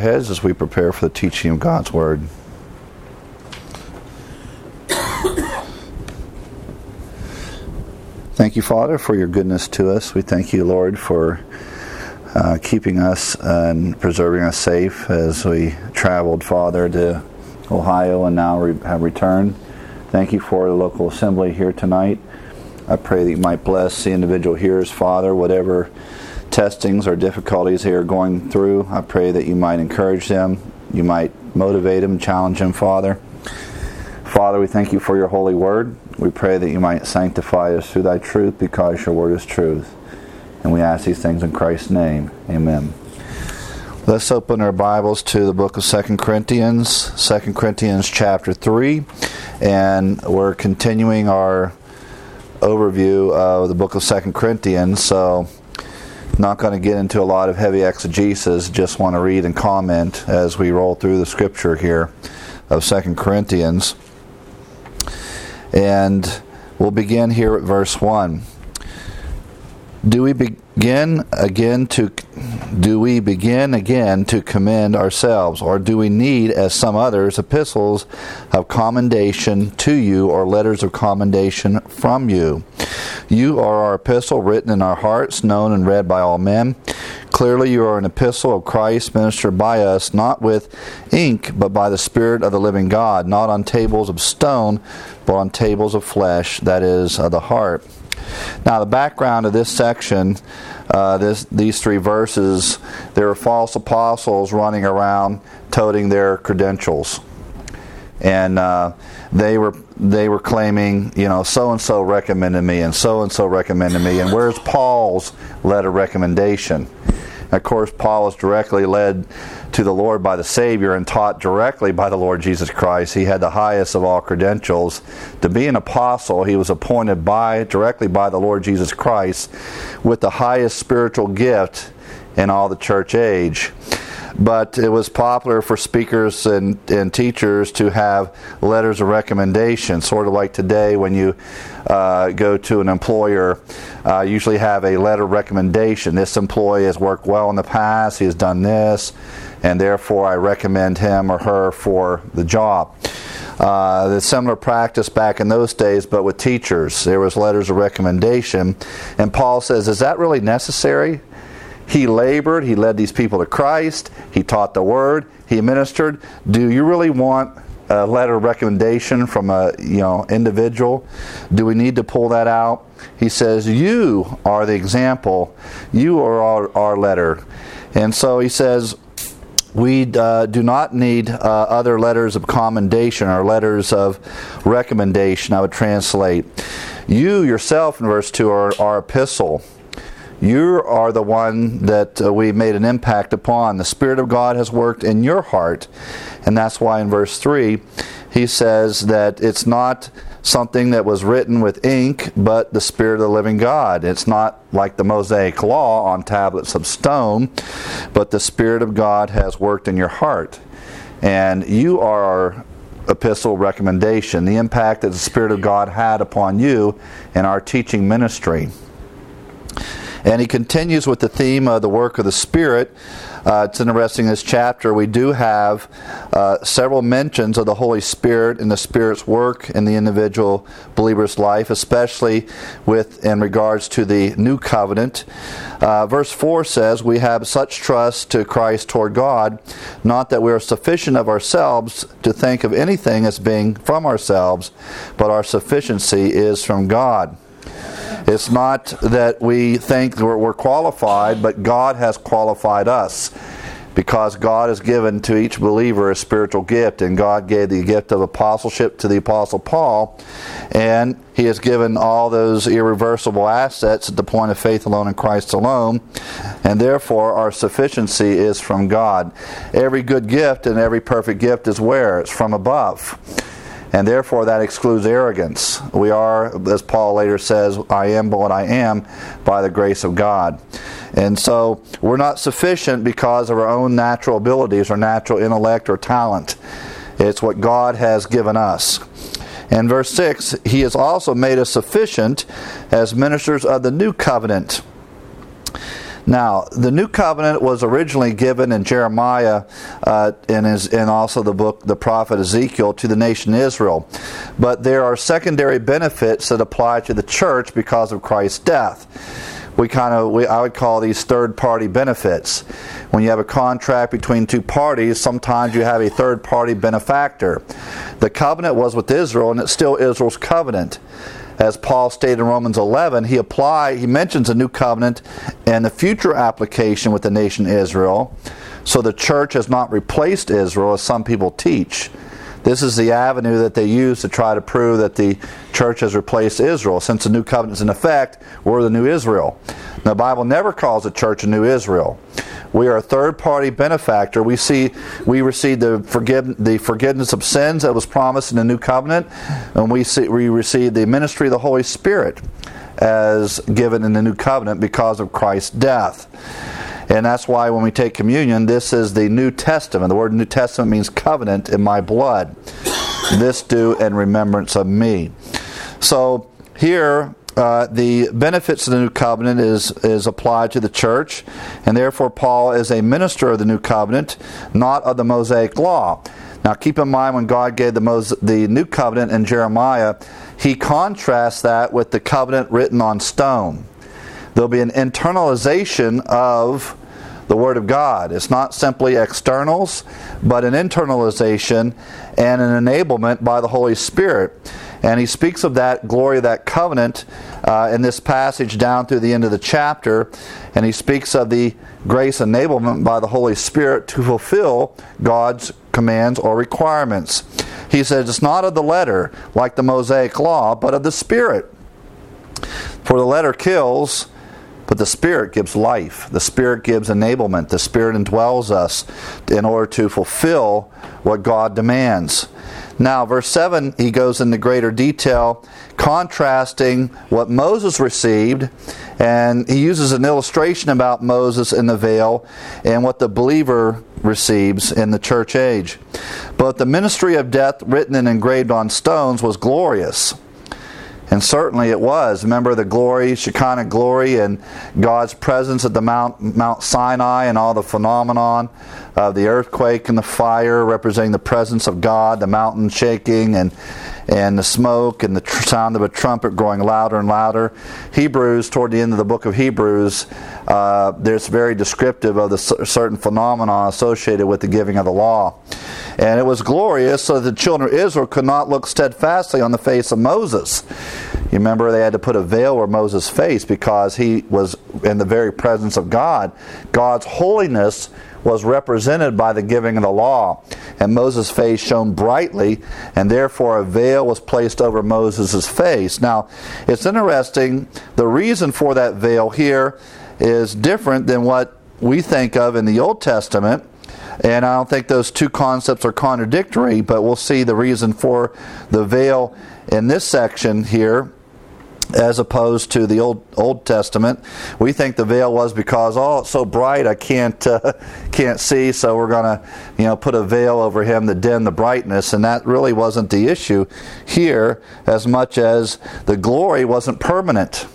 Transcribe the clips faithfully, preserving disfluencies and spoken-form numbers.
heads as we prepare for the teaching of God's Word. Thank you, Father, for your goodness to us. We thank you, Lord, for uh, keeping us and preserving us safe as we traveled, Father, to Ohio and now re- have returned. Thank you for the local assembly here tonight. I pray that you might bless the individual hearers, Father, whatever testings or difficulties they are going through. I pray that you might encourage them, you might motivate them, challenge them, Father. Father, we thank you for your holy word. We pray that you might sanctify us through thy truth, because your word is truth. And we ask these things in Christ's name. Amen. Let's open our Bibles to the book of Second Corinthians, Second Corinthians chapter three. And we're continuing our overview of the book of Second Corinthians. So not going to get into a lot of heavy exegesis, just want to read and comment as we roll through the scripture here of Second Corinthians. And we'll begin here at verse one. Do we begin again to do we begin again to commend ourselves, or do we need, as some others, epistles of commendation to you, or letters of commendation from you? You are our epistle, written in our hearts, known and read by all men. Clearly you are an epistle of Christ, ministered by us, not with ink, but by the Spirit of the living God, not on tables of stone, but on tables of flesh, that is, of the heart. Now, the background of this section, uh, this, these three verses, there were false apostles running around toting their credentials. And uh, they were they were claiming, you know, so-and-so recommended me, and so-and-so recommended me, and where's Paul's letter of recommendation? Of course, Paul was directly led to the Lord by the Savior and taught directly by the Lord Jesus Christ. He had the highest of all credentials. To be an apostle, he was appointed by directly by the Lord Jesus Christ with the highest spiritual gift in all the church age. But it was popular for speakers and, and teachers to have letters of recommendation, sort of like today when you uh, go to an employer, uh, usually have a letter of recommendation. This employee has worked well in the past, he has done this, and therefore I recommend him or her for the job. Uh, the similar practice back in those days, but with teachers. There was letters of recommendation, and Paul says, is that really necessary? He labored, he led these people to Christ, he taught the word, he ministered. Do you really want a letter of recommendation from a you know individual? Do we need to pull that out? He says, you are the example, you are our, our letter. And so he says, we uh, do not need uh, other letters of commendation or letters of recommendation, I would translate. You yourself, in verse two, are our epistle. You are the one that uh, we made an impact upon. The Spirit of God has worked in your heart. And that's why in verse three, he says that it's not something that was written with ink, but the Spirit of the living God. It's not like the Mosaic Law on tablets of stone, but the Spirit of God has worked in your heart. And you are our epistle recommendation, the impact that the Spirit of God had upon you in our teaching ministry. And he continues with the theme of the work of the Spirit. Uh, it's interesting, in this chapter we do have uh, several mentions of the Holy Spirit and the Spirit's work in the individual believer's life, especially with in regards to the new covenant. Uh, verse four says, we have such trust to Christ toward God, not that we are sufficient of ourselves to think of anything as being from ourselves, but our sufficiency is from God. It's not that we think we're qualified, but God has qualified us, because God has given to each believer a spiritual gift, and God gave the gift of apostleship to the Apostle Paul, and He has given all those irreversible assets at the point of faith alone in Christ alone, and therefore our sufficiency is from God. Every good gift and every perfect gift is where? It's from above. And therefore that excludes arrogance. We are, as Paul later says, I am what I am by the grace of God. And so we're not sufficient because of our own natural abilities or natural intellect or talent. It's what God has given us. And verse six, He has also made us sufficient as ministers of the new covenant. Now, the new covenant was originally given in Jeremiah uh, and, is, and also the book, the prophet Ezekiel, to the nation Israel. But there are secondary benefits that apply to the church because of Christ's death. We kind of, we, I would call these third-party benefits. When you have a contract between two parties, sometimes you have a third-party benefactor. The covenant was with Israel, and it's still Israel's covenant. As Paul stated in Romans eleven, he apply, he mentions a new covenant and the future application with the nation Israel. So the church has not replaced Israel, as some people teach. This is the avenue that they use to try to prove that the church has replaced Israel. Since the new covenant is in effect, we're the new Israel. Now, the Bible never calls the church a new Israel. We are a third-party benefactor. We see we receive the forgive, the forgiveness of sins that was promised in the new covenant, and we see we receive the ministry of the Holy Spirit as given in the new covenant because of Christ's death. And that's why when we take communion, this is the New Testament. The word New Testament means covenant in my blood. This do in remembrance of me. So here, uh, the benefits of the new covenant is, is applied to the church. And therefore, Paul is a minister of the new covenant, not of the Mosaic law. Now keep in mind, when God gave the, Mos- the new covenant in Jeremiah, he contrasts that with the covenant written on stone. There'll be an internalization of the Word of God. It's not simply externals, but an internalization and an enablement by the Holy Spirit. And he speaks of that glory of that covenant uh, in this passage down through the end of the chapter. And he speaks of the grace enablement by the Holy Spirit to fulfill God's commands or requirements. He says it's not of the letter, like the Mosaic law, but of the Spirit. For the letter kills, but the Spirit gives life. The Spirit gives enablement. The Spirit indwells us in order to fulfill what God demands. Now, verse seven, he goes into greater detail, contrasting what Moses received, and he uses an illustration about Moses in the veil and what the believer receives in the church age. But the ministry of death written and engraved on stones was glorious. And certainly it was. Remember the glory, Shekinah glory, and God's presence at the Mount, Mount Sinai, and all the phenomenon of the earthquake and the fire representing the presence of God, the mountain shaking, and and the smoke, and the tr- sound of a trumpet growing louder and louder. Hebrews, toward the end of the book of Hebrews, uh, there's very descriptive of the c- certain phenomena associated with the giving of the law. And it was glorious, so that the children of Israel could not look steadfastly on the face of Moses. You remember they had to put a veil over Moses' face because he was in the very presence of God. God's holiness was represented by the giving of the law. And Moses' face shone brightly, and therefore a veil was placed over Moses' face. Now, it's interesting, the reason for that veil here is different than what we think of in the Old Testament. And I don't think those two concepts are contradictory, but we'll see the reason for the veil in this section here as opposed to the Old Old Testament. We think the veil was because, oh, it's so bright I can't uh, can't see, so we're going to, you know, put a veil over him to dim the brightness, and that really wasn't the issue here, as much as the glory wasn't permanent.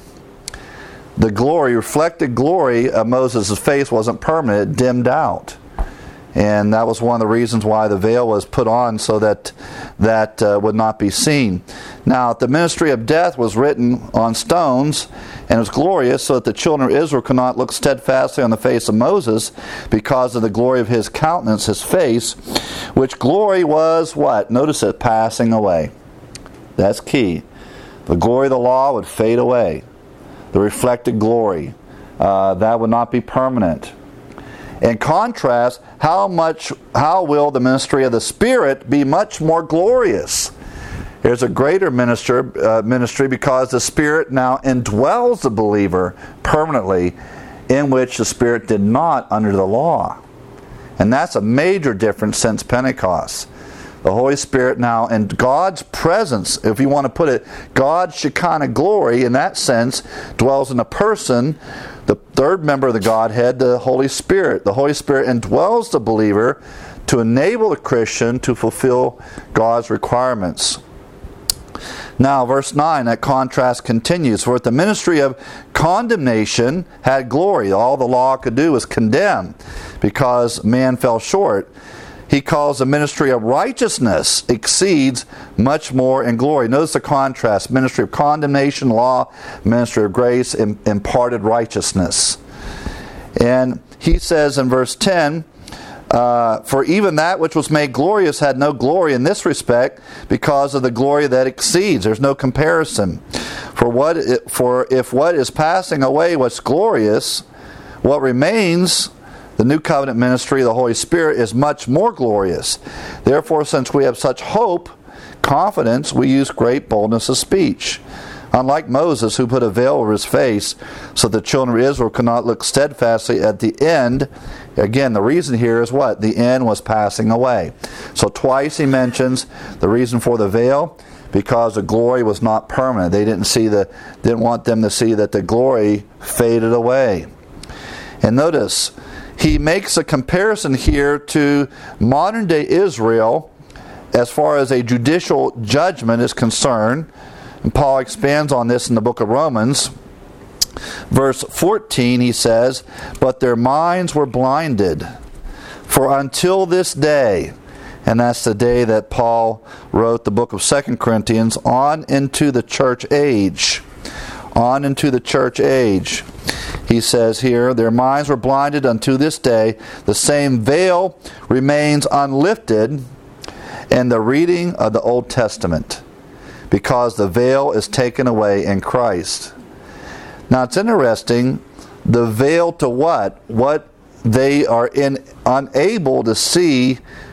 The glory, reflected glory of Moses' face wasn't permanent, it dimmed out. And that was one of the reasons why the veil was put on, so that that uh, would not be seen. Now, the ministry of death was written on stones, and it was glorious, so that the children of Israel could not look steadfastly on the face of Moses because of the glory of his countenance, his face, which glory was what? Notice it, passing away. That's key. The glory of the law would fade away. The reflected glory, uh, that would not be permanent. In contrast, how much, how will the ministry of the Spirit be much more glorious? There's a greater minister, uh, ministry because the Spirit now indwells the believer permanently, in which the Spirit did not under the law. And that's a major difference since Pentecost. The Holy Spirit now, and God's presence, if you want to put it, God's Shekinah glory, in that sense, dwells in a person. The third member of the Godhead, the Holy Spirit. The Holy Spirit indwells the believer to enable the Christian to fulfill God's requirements. Now, verse nine, that contrast continues. For if the ministry of condemnation had glory, all the law could do was condemn because man fell short. He calls the ministry of righteousness exceeds much more in glory. Notice the contrast. Ministry of condemnation, law, ministry of grace, imparted righteousness. And he says in verse ten, Uh, for even that which was made glorious had no glory in this respect, because of the glory that exceeds. There's no comparison. For what? It, for if what is passing away was glorious, what remains, the new covenant ministry of the Holy Spirit, is much more glorious. Therefore, since we have such hope, confidence, we use great boldness of speech. Unlike Moses, who put a veil over his face so the children of Israel could not look steadfastly at the end. Again, the reason here is what? The end was passing away. So twice he mentions the reason for the veil, because the glory was not permanent. They didn't see the didn't want them to see that the glory faded away. And notice, he makes a comparison here to modern day Israel as far as a judicial judgment is concerned. And Paul expands on this in the book of Romans. Verse fourteen, he says, but their minds were blinded. For until this day, and that's the day that Paul wrote the book of Second Corinthians, on into the church age. On into the church age. He says here, their minds were blinded unto this day. The same veil remains unlifted in the reading of the Old Testament, because the veil is taken away in Christ. Now it's interesting, the veil to what? What they are in, unable to see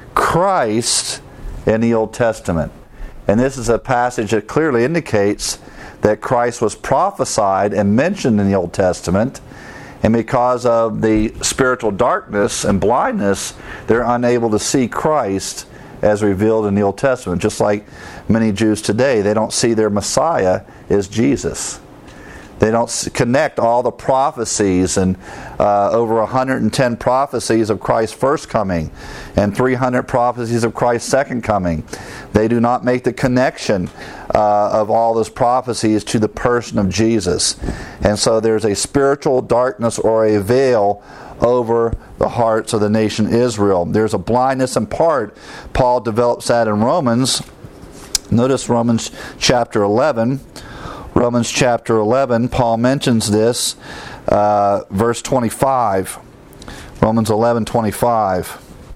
Christ in the Old Testament. And this is a passage that clearly indicates that Christ was prophesied and mentioned in the Old Testament, and because of the spiritual darkness and blindness, they're unable to see Christ as revealed in the Old Testament. Just like many Jews today, they don't see their Messiah as Jesus. They don't connect all the prophecies and uh, over one hundred ten prophecies of Christ's first coming and three hundred prophecies of Christ's second coming. They do not make the connection uh, of all those prophecies to the person of Jesus. And so there's a spiritual darkness or a veil over the hearts of the nation Israel. There's a blindness in part. Paul develops that in Romans. Notice Romans chapter eleven. Romans chapter eleven, Paul mentions this, uh, verse twenty-five. Romans eleven twenty-five.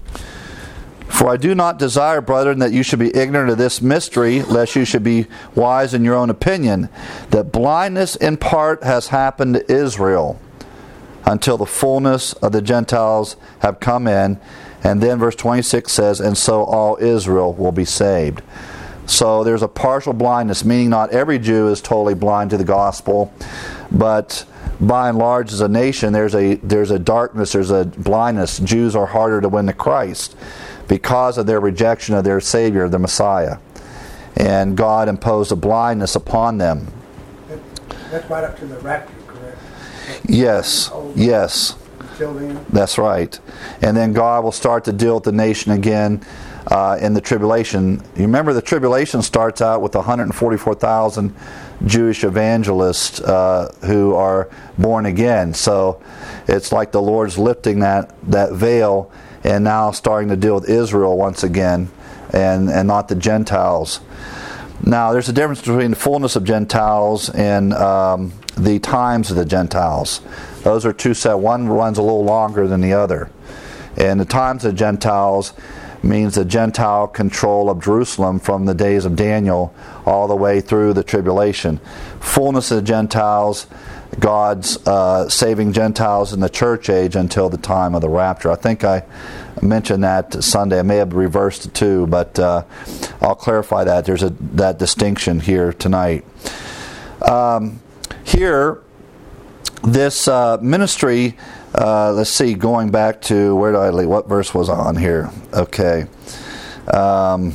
For I do not desire, brethren, that you should be ignorant of this mystery, lest you should be wise in your own opinion, that blindness in part has happened to Israel, until the fullness of the Gentiles have come in. And then verse twenty-six says, and so all Israel will be saved. So there's a partial blindness, meaning not every Jew is totally blind to the gospel, but by and large as a nation there's a there's a darkness, there's a blindness. Jews are harder to win to Christ because of their rejection of their Savior, the Messiah. And God imposed a blindness upon them. That's right up to the rapture, correct? Yes, yes. Until then? That's right. And then God will start to deal with the nation again uh, in the tribulation. You remember the tribulation starts out with one hundred forty-four thousand Jewish evangelists uh, who are born again. So it's like the Lord's lifting that, that veil and now starting to deal with Israel once again and, and not the Gentiles. Now there's a difference between the fullness of Gentiles and um, the times of the Gentiles. Those are two set. One runs a little longer than the other. And the times of the Gentiles means the Gentile control of Jerusalem from the days of Daniel all the way through the tribulation. Fullness of the Gentiles, God's uh, saving Gentiles in the church age until the time of the rapture. I think I mentioned that Sunday. I may have reversed it too, but uh, I'll clarify that. There's a that distinction here tonight. Um, here, this uh, ministry, uh, let's see, going back to, where did I leave? What verse was on here? Okay. Um,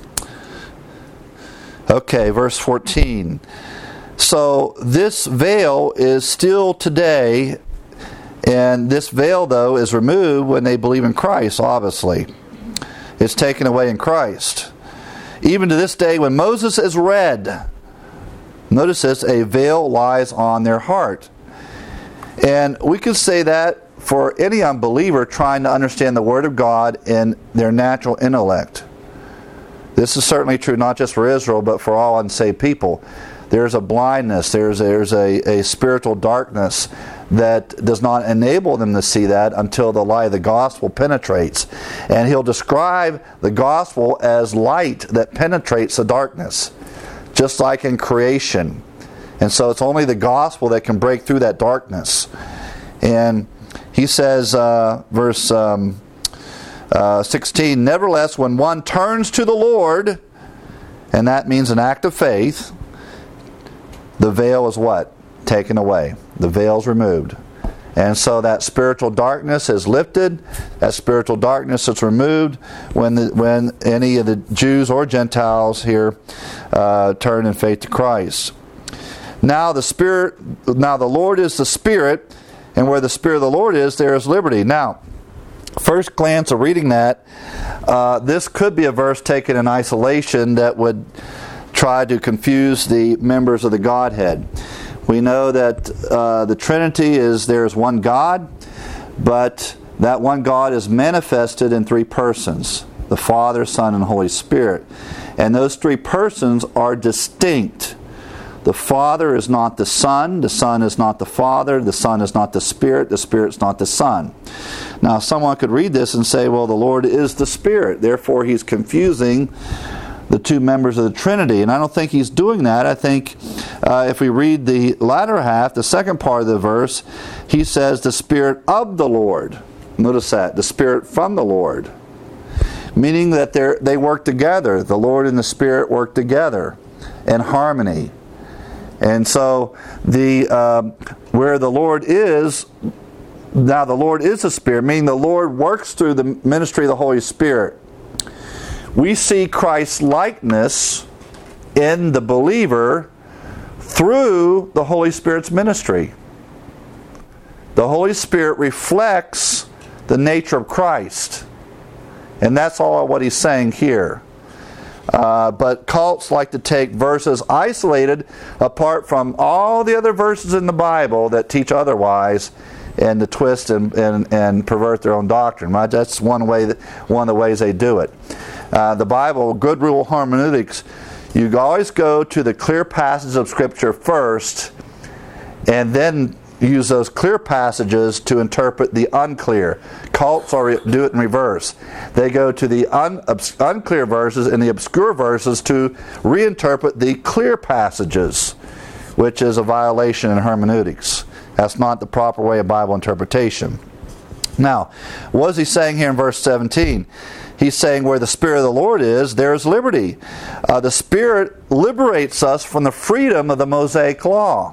okay, verse fourteen. So this veil is still today, and this veil, though, is removed when they believe in Christ, obviously. It's taken away in Christ. Even to this day, when Moses is read, Notice this, a veil lies on their heart. And we could say that for any unbeliever trying to understand the Word of God in their natural intellect. This is certainly true not just for Israel, but for all unsaved people. There's a blindness, there's, there's a, a spiritual darkness that does not enable them to see that until the light of the gospel penetrates. And he'll describe the gospel as light that penetrates the darkness, just like in creation. And so it's only the gospel that can break through that darkness. And he says, uh, verse um, uh, sixteen, nevertheless, when one turns to the Lord, and that means an act of faith, the veil is what? Taken away. The veil is removed. And so that spiritual darkness is lifted. That spiritual darkness is removed when the, when any of the Jews or Gentiles here uh, turn in faith to Christ. Now the Spirit, now the Lord is the Spirit, and where the Spirit of the Lord is, there is liberty. Now, first glance of reading that, uh, this could be a verse taken in isolation that would try to confuse the members of the Godhead. We know that uh, the Trinity is there is one God, but that one God is manifested in three persons, the Father, Son, and Holy Spirit. And those three persons are distinct. The Father is not the Son, the Son is not the Father, the Son is not the Spirit, the Spirit is not the Son. Now someone could read this and say, well, the Lord is the Spirit, therefore He's confusing the two members of the Trinity. And I don't think He's doing that. I think uh, if we read the latter half, the second part of the verse, He says the Spirit of the Lord. Notice that, the Spirit from the Lord. Meaning that they they work together. The Lord and the Spirit work together in harmony. And so the uh, where the Lord is, now the Lord is the Spirit, meaning the Lord works through the ministry of the Holy Spirit. We see Christ's likeness in the believer through the Holy Spirit's ministry. The Holy Spirit reflects the nature of Christ. And that's all what he's saying here. Uh, but cults like to take verses isolated apart from all the other verses in the Bible that teach otherwise, and to twist and, and, and pervert their own doctrine. Right? That's one way that, one of the ways they do it. Uh, the Bible, good rule of hermeneutics, you always go to the clear passages of Scripture first, and then use those clear passages to interpret the unclear. Cults are, do it in reverse. They go to the un, obs, unclear verses and the obscure verses to reinterpret the clear passages, which is a violation in hermeneutics. That's not the proper way of Bible interpretation. Now, what is he saying here in verse seventeen? He's saying where the Spirit of the Lord is, there is liberty. Uh, the Spirit liberates us from the freedom of the Mosaic law,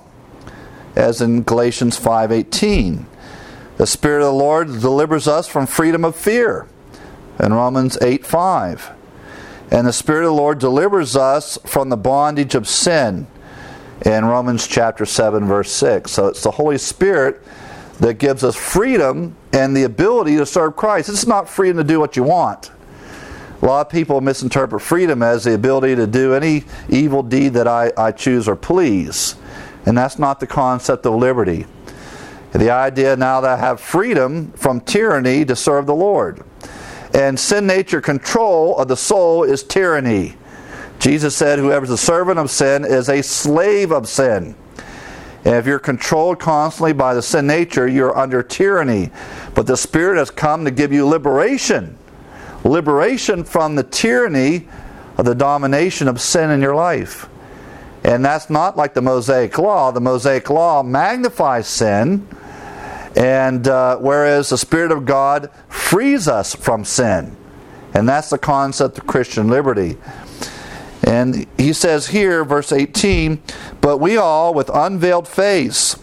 as in Galatians five eighteen. The Spirit of the Lord delivers us from freedom of fear, in Romans eight five. And the Spirit of the Lord delivers us from the bondage of sin, in Romans chapter seven verse six. So it's the Holy Spirit that gives us freedom and the ability to serve Christ. It's not freedom to do what you want. A lot of people misinterpret freedom as the ability to do any evil deed that I, I choose or please. And that's not the concept of liberty. The idea now that I have freedom from tyranny to serve the Lord. And sin nature control of the soul is tyranny. Jesus said, whoever is a servant of sin is a slave of sin. And if you're controlled constantly by the sin nature, you're under tyranny. But the Spirit has come to give you liberation. Liberation from the tyranny of the domination of sin in your life. And that's not like the Mosaic Law. The Mosaic Law magnifies sin, and uh, whereas the Spirit of God frees us from sin. And that's the concept of Christian liberty. And he says here, verse eighteen, but we all with unveiled face,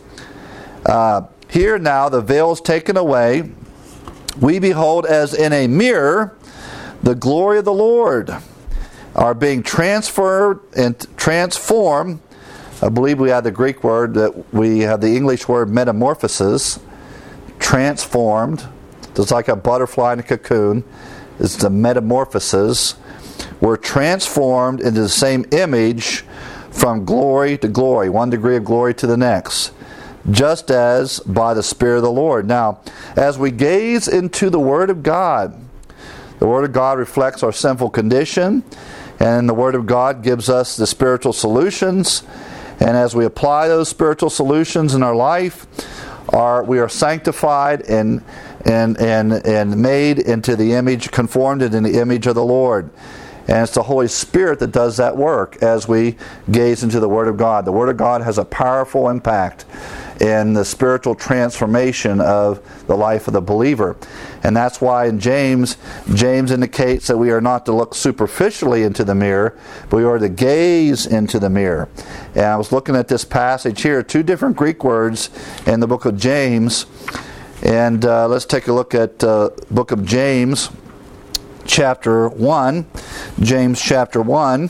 uh, here now the veil is taken away, we behold as in a mirror the glory of the Lord, are being transferred and transformed. I believe we have the Greek word, that we have the English word metamorphosis, transformed, just like a butterfly in a cocoon, is the metamorphosis. We're transformed into the same image from glory to glory, one degree of glory to the next, just as by the Spirit of the Lord. Now, as we gaze into the Word of God, the Word of God reflects our sinful condition, and the Word of God gives us the spiritual solutions. And as we apply those spiritual solutions in our life, our, we are sanctified and, and, and, and made into the image, conformed into the image of the Lord. And it's the Holy Spirit that does that work as we gaze into the Word of God. The Word of God has a powerful impact in the spiritual transformation of the life of the believer. And that's why in James, James indicates that we are not to look superficially into the mirror, but we are to gaze into the mirror. And I was looking at this passage here, two different Greek words in the book of James. And uh, let's take a look at uh, book of James, chapter one. James chapter one.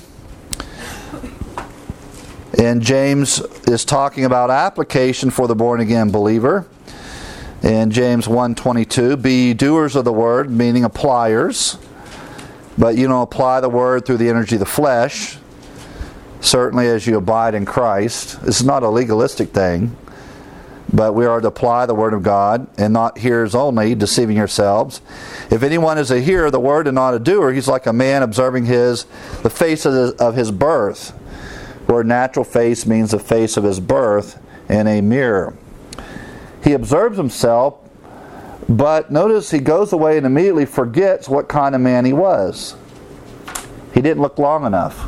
And James is talking about application for the born-again believer. In James one twenty-two, be ye doers of the word, meaning appliers. But you don't apply the word through the energy of the flesh. Certainly as you abide in Christ. This is not a legalistic thing. But we are to apply the word of God, and not hearers only, deceiving yourselves. If anyone is a hearer of the word and not a doer, he's like a man observing his the face of, the, of his birth. Where natural face means the face of his birth in a mirror. He observes himself, but notice he goes away and immediately forgets what kind of man he was. He didn't look long enough.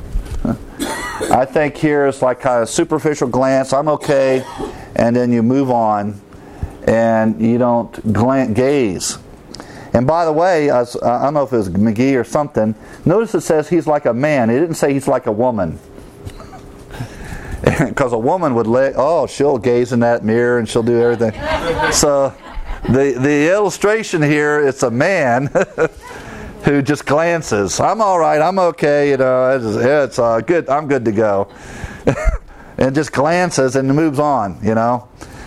I think here is like kind of superficial glance, I'm okay, and then you move on and you don't glance, gaze. And by the way, I, was, I don't know if it was McGee or something, notice it says he's like a man. It didn't say he's like a woman. Because a woman would let, oh, she'll gaze in that mirror and she'll do everything. So the the illustration here, it's a man who just glances. I'm all right. I'm okay. You know, it's, it's uh, good. I'm good to go. And just glances and moves on. You know.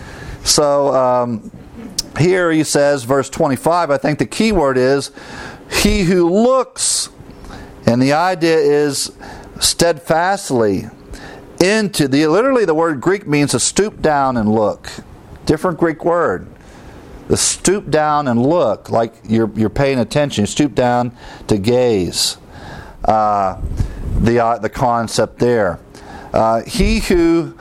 So um, here he says, verse twenty-five. I think the key word is he who looks, and the idea is steadfastly. Into the literally the word Greek means to stoop down and look. Different Greek word. The stoop down and look, like you're you're paying attention. You stoop down to gaze. Uh, the uh, the concept there. Uh, he who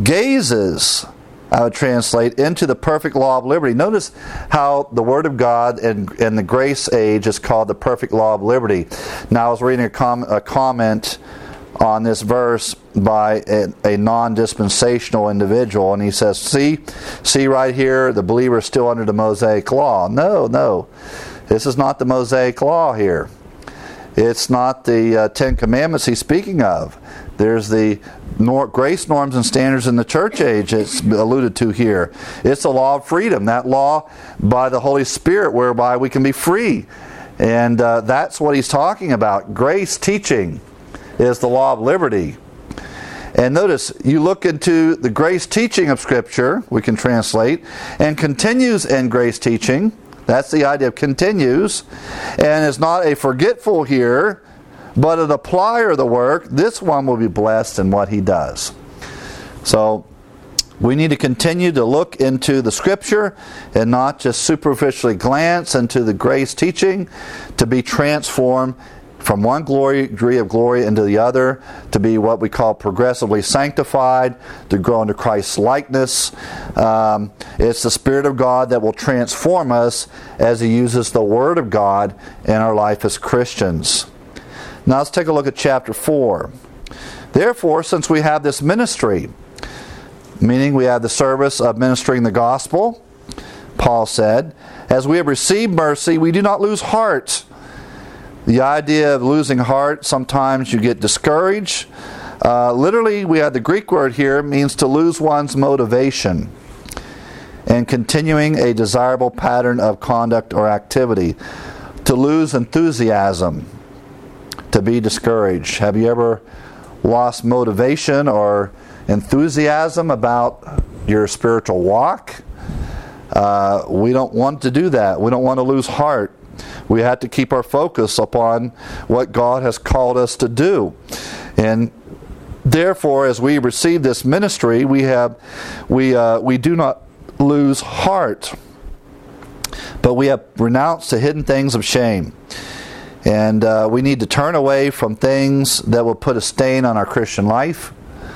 gazes, I would translate, into the perfect law of liberty. Notice how the Word of God and and the grace age is called the perfect law of liberty. Now I was reading a, com- a comment on this verse by a, a non-dispensational individual, and he says, see, see right here, the believer is still under the Mosaic law. No, no, this is not the Mosaic law here. It's not the uh, Ten Commandments he's speaking of. There's the nor- grace norms and standards in the church age it's alluded to here. It's the law of freedom, that law by the Holy Spirit whereby we can be free. And uh, that's what he's talking about. Grace teaching is the law of liberty. And notice, you look into the grace teaching of Scripture, we can translate, and continues in grace teaching. That's the idea of continues. And is not a forgetful hearer, but an applier of the work. This one will be blessed in what he does. So, we need to continue to look into the Scripture and not just superficially glance into the grace teaching, to be transformed from one glory, degree of glory into the other, to be what we call progressively sanctified, to grow into Christ's likeness. Um, it's the Spirit of God that will transform us as He uses the Word of God in our life as Christians. Now let's take a look at chapter four. Therefore, since we have this ministry, meaning we have the service of ministering the gospel, Paul said, as we have received mercy, we do not lose heart. The idea of losing heart, sometimes you get discouraged. Uh, literally, we have the Greek word here, means to lose one's motivation. And continuing a desirable pattern of conduct or activity. To lose enthusiasm. To be discouraged. Have you ever lost motivation or enthusiasm about your spiritual walk? Uh, we don't want to do that. We don't want to lose heart. We have to keep our focus upon what God has called us to do. And Therefore, as we receive this ministry, we have we uh, we do not lose heart, but we have renounced the hidden things of shame. And uh, we need to turn away from things that will put a stain on our Christian life.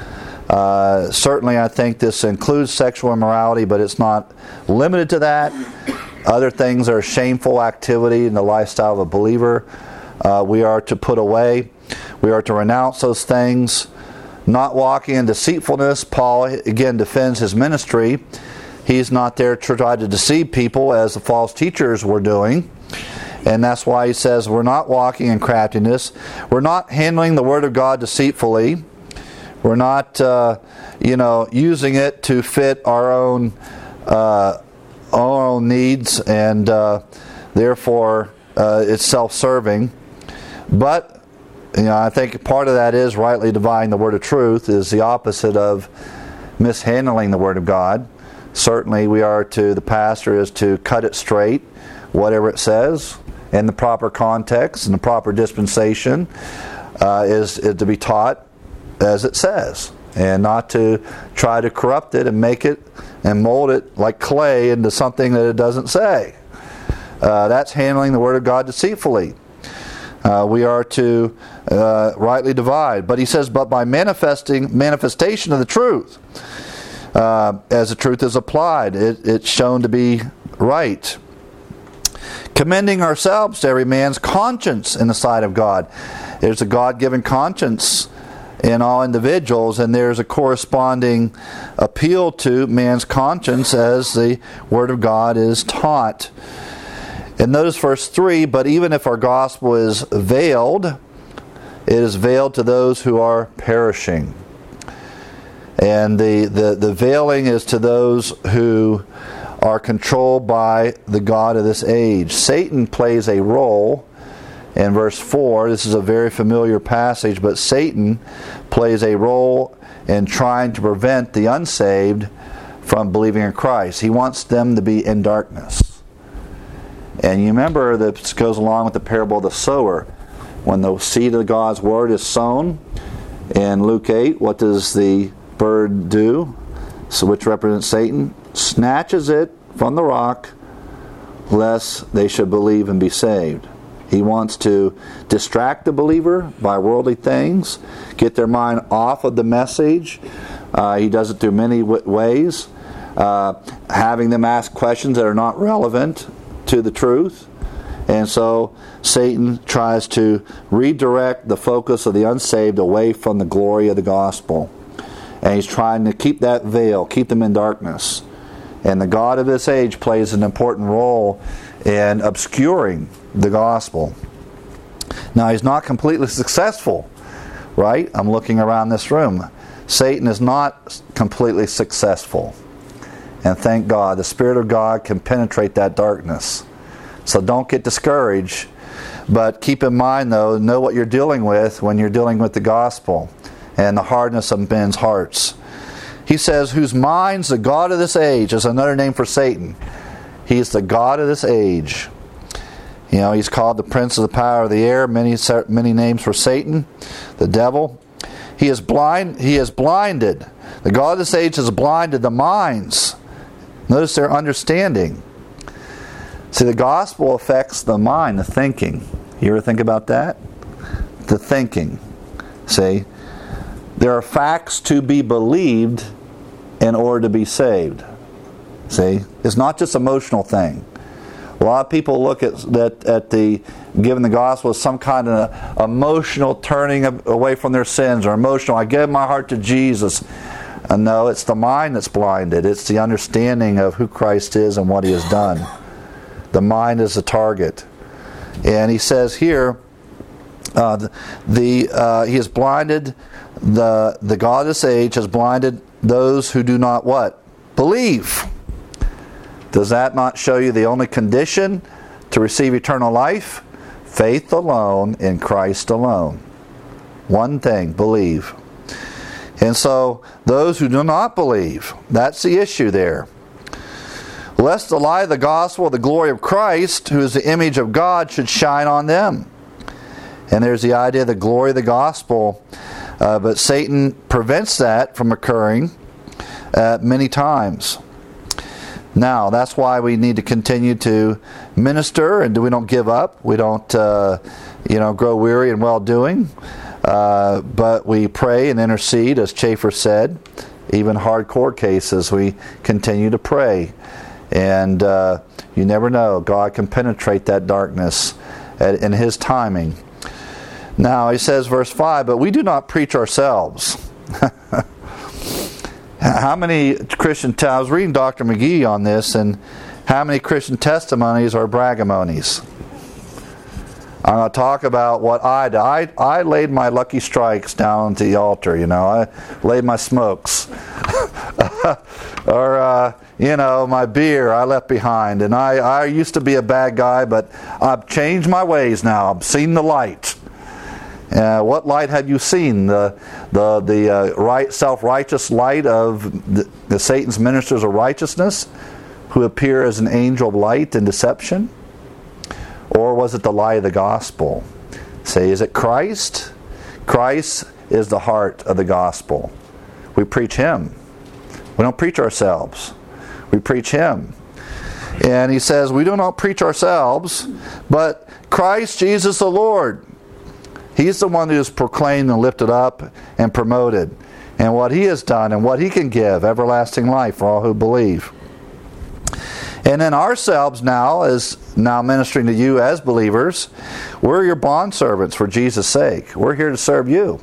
Uh, certainly, I think this includes sexual immorality, but it's not limited to that. Other things are shameful activity in the lifestyle of a believer. Uh, we are to put away. We are to renounce those things. Not walking in deceitfulness. Paul, again, defends his ministry. He's not there to try to deceive people as the false teachers were doing. And that's why he says we're not walking in craftiness. We're not handling the Word of God deceitfully. We're not, uh, you know, using it to fit our own, uh, our own needs, and uh, therefore uh, it's self-serving. But, you know, I think part of that is rightly dividing the Word of truth is the opposite of mishandling the Word of God. Certainly we are to, the pastor is to cut it straight, whatever it says, in the proper context, in the proper dispensation, uh, is, is to be taught as it says, and not to try to corrupt it and make it and mold it like clay into something that it doesn't say. Uh, that's handling the Word of God deceitfully. Uh, we are to uh, rightly divide. But he says, but by manifesting manifestation of the truth, uh, as the truth is applied, it, it's shown to be right. Commending ourselves to every man's conscience in the sight of God. There's a God-given conscience in all individuals, and there's a corresponding appeal to man's conscience as the Word of God is taught. And notice verse three, but even if our gospel is veiled, it is veiled to those who are perishing. And the, the, the veiling is to those who are controlled by the god of this age. Satan plays a role in verse four. This is a very familiar passage, but Satan plays a role in trying to prevent the unsaved from believing in Christ. He wants them to be in darkness. And you remember that this goes along with the parable of the sower. When the seed of God's word is sown, in Luke eight, what does the bird do? So which represents Satan? Snatches it from the rock, lest they should believe and be saved. He wants to distract the believer by worldly things, get their mind off of the message. Uh, he does it through many w- ways, uh, having them ask questions that are not relevant to the truth. And so Satan tries to redirect the focus of the unsaved away from the glory of the gospel. And he's trying to keep that veil, keep them in darkness. And the god of this age plays an important role in obscuring the gospel. Now, he's not completely successful, right? I'm looking around this room. Satan is not completely successful. And thank God, the Spirit of God can penetrate that darkness. So don't get discouraged. But keep in mind, though, know what you're dealing with when you're dealing with the gospel and the hardness of men's hearts. He says, whose minds the god of this age is another name for Satan. He's the god of this age. You know, he's called the prince of the power of the air. Many many names for Satan, the devil. He is blind. He is blinded. The god of this age has blinded the minds. Notice their understanding. See, the gospel affects the mind, the thinking. You ever think about that? The thinking. See, there are facts to be believed in order to be saved. See, it's not just an emotional thing. A lot of people look at that at the giving the gospel as some kind of emotional turning away from their sins, or emotional, I give my heart to Jesus. And no, it's the mind that's blinded. It's the understanding of who Christ is and what He has done. The mind is the target. And he says here, uh, the, the uh, He has blinded, the, the God of this age has blinded those who do not what? Believe. Does that not show you the only condition to receive eternal life? Faith alone in Christ alone. One thing, believe. And so, those who do not believe, that's the issue there. Lest the light of the gospel of the glory of Christ, who is the image of God, should shine on them. And there's the idea of the glory of the gospel. Uh, but Satan prevents that from occurring uh, many times. Now, that's why we need to continue to minister, and we don't give up. We don't, uh, you know, grow weary in well-doing. Uh, but we pray and intercede, as Chafer said. Even hardcore cases, we continue to pray. And uh, you never know. God can penetrate that darkness at, in His timing. Now, he says, verse five, but we do not preach ourselves. How many Christian, te- I was reading Doctor McGee on this, and how many Christian testimonies are braggamonies? I'm going to talk about what I did. I, I laid my lucky strikes down to the altar, you know. I laid my smokes. or, uh, you know, my beer I left behind. And I, I used to be a bad guy, but I've changed my ways now. I've seen the light. Uh, what light have you seen? The the the uh, right self-righteous light of the, the Satan's ministers of righteousness, who appear as an angel of light and deception, or was it the light of the gospel? Say, is it Christ? Christ is the heart of the gospel. We preach Him. We don't preach ourselves. We preach Him. And he says, we do not preach ourselves, but Christ Jesus the Lord. He's the one who is proclaimed and lifted up and promoted. And what He has done and what He can give, everlasting life for all who believe. And then ourselves now, as now ministering to you as believers, we're your bondservants for Jesus' sake. We're here to serve you.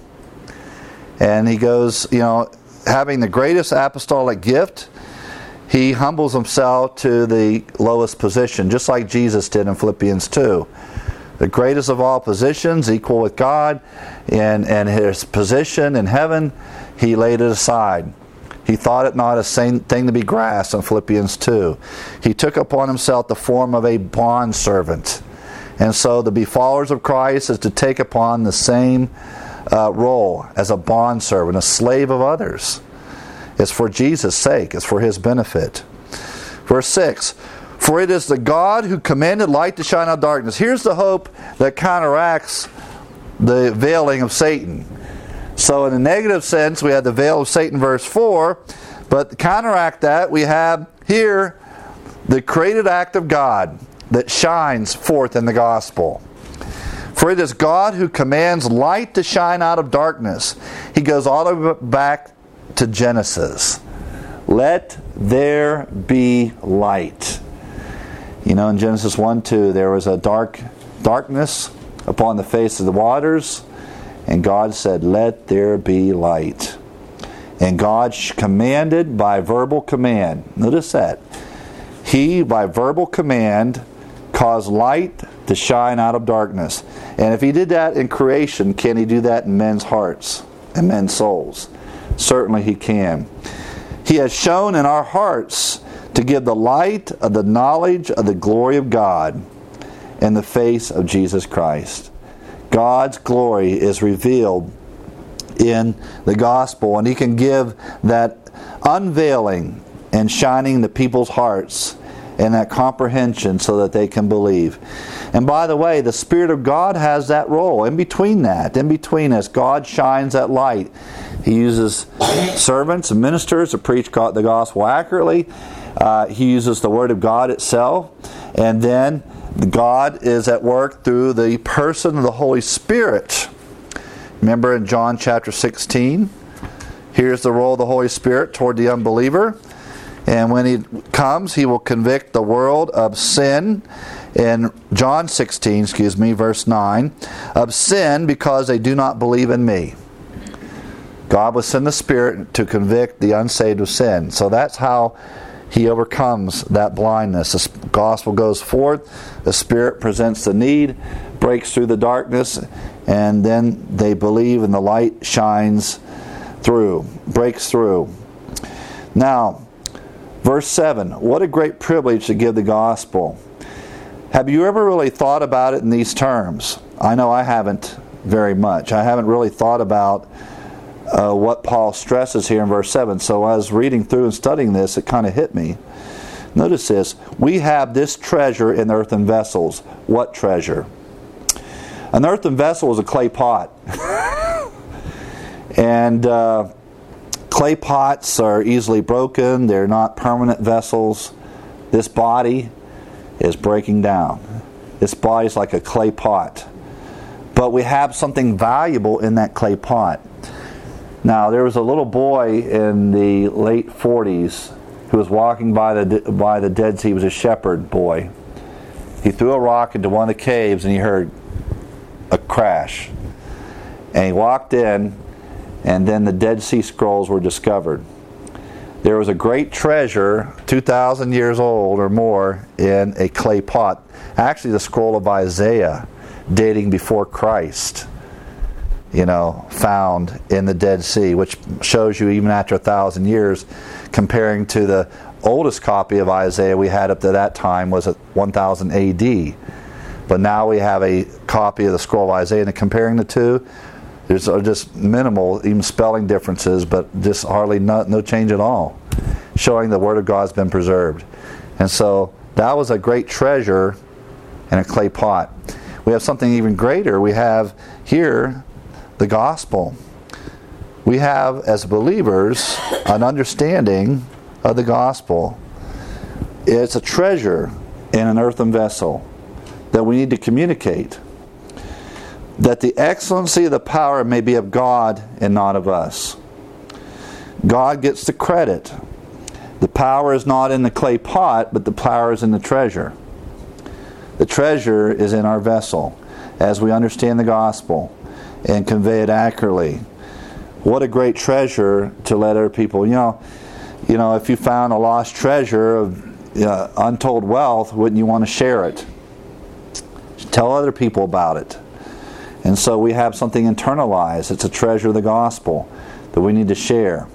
And he goes, you know, having the greatest apostolic gift, he humbles himself to the lowest position, just like Jesus did in Philippians two. The greatest of all positions, equal with God, and, and his position in heaven, he laid it aside. He thought it not a thing to be grasped in Philippians two. He took upon himself the form of a bondservant. And so to be followers of Christ is to take upon the same uh, role as a bondservant, a slave of others. It's for Jesus' sake. It's for His benefit. Verse six, for it is the God who commanded light to shine out of darkness. Here's the hope that counteracts the veiling of Satan. So in the negative sense, we have the veil of Satan, verse four. But to counteract that, we have here the created act of God that shines forth in the gospel. For it is God who commands light to shine out of darkness. He goes all the way back to Genesis. Let there be light. You know, in Genesis one two, there was a dark darkness upon the face of the waters, and God said, let there be light. And God commanded by verbal command. Notice that. He, by verbal command, caused light to shine out of darkness. And if He did that in creation, can He do that in men's hearts and men's souls? Certainly He can. He has shown in our hearts to give the light of the knowledge of the glory of God in the face of Jesus Christ. God's glory is revealed in the gospel, and He can give that unveiling and shining the people's hearts and that comprehension so that they can believe. And by the way, the Spirit of God has that role. In between that, in between as God shines that light, He uses servants and ministers to preach God, the gospel accurately. Uh, he uses the Word of God itself. And then God is at work through the person of the Holy Spirit. Remember in John chapter sixteen, here's the role of the Holy Spirit toward the unbeliever. And when He comes, He will convict the world of sin. In John sixteen, excuse me, verse nine, of sin because they do not believe in Me. God will send the Spirit to convict the unsaved of sin. So that's how He overcomes that blindness. The gospel goes forth, the Spirit presents the need, breaks through the darkness, and then they believe and the light shines through, breaks through. Now, verse seven, what a great privilege to give the gospel. Have you ever really thought about it in these terms? I know I haven't very much. I haven't really thought about uh, what Paul stresses here in verse seven. So as reading through and studying this, it kind of hit me. Notice this. We have this treasure in earthen vessels. What treasure? An earthen vessel is a clay pot. And uh, clay pots are easily broken. They're not permanent vessels. This body is breaking down. This body is like a clay pot. But we have something valuable in that clay pot. Now, there was a little boy in the late forties who was walking by the by the Dead Sea. He was a shepherd boy. He threw a rock into one of the caves and he heard a crash. And he walked in, and then the Dead Sea Scrolls were discovered. There was a great treasure, two thousand years old or more, in a clay pot. Actually, the scroll of Isaiah, dating before Christ, you know, found in the Dead Sea, which shows you even after a thousand years, comparing to the oldest copy of Isaiah we had up to that time was at one thousand A D. But now we have a copy of the scroll of Isaiah, and comparing the two, there's just minimal, even spelling differences, but just hardly no, no change at all, showing the Word of God has been preserved. And so that was a great treasure in a clay pot. We have something even greater. We have here the gospel. We have, as believers, an understanding of the gospel. It's a treasure in an earthen vessel that we need to communicate. That the excellency of the power may be of God and not of us. God gets the credit. The power is not in the clay pot, but the power is in the treasure. The treasure is in our vessel as we understand the gospel and convey it accurately. What a great treasure to let other people, you know, you know, if you found a lost treasure of uh, untold wealth, wouldn't you want to share it? Tell other people about it. And so we have something internalized. It's a treasure of the gospel that we need to share.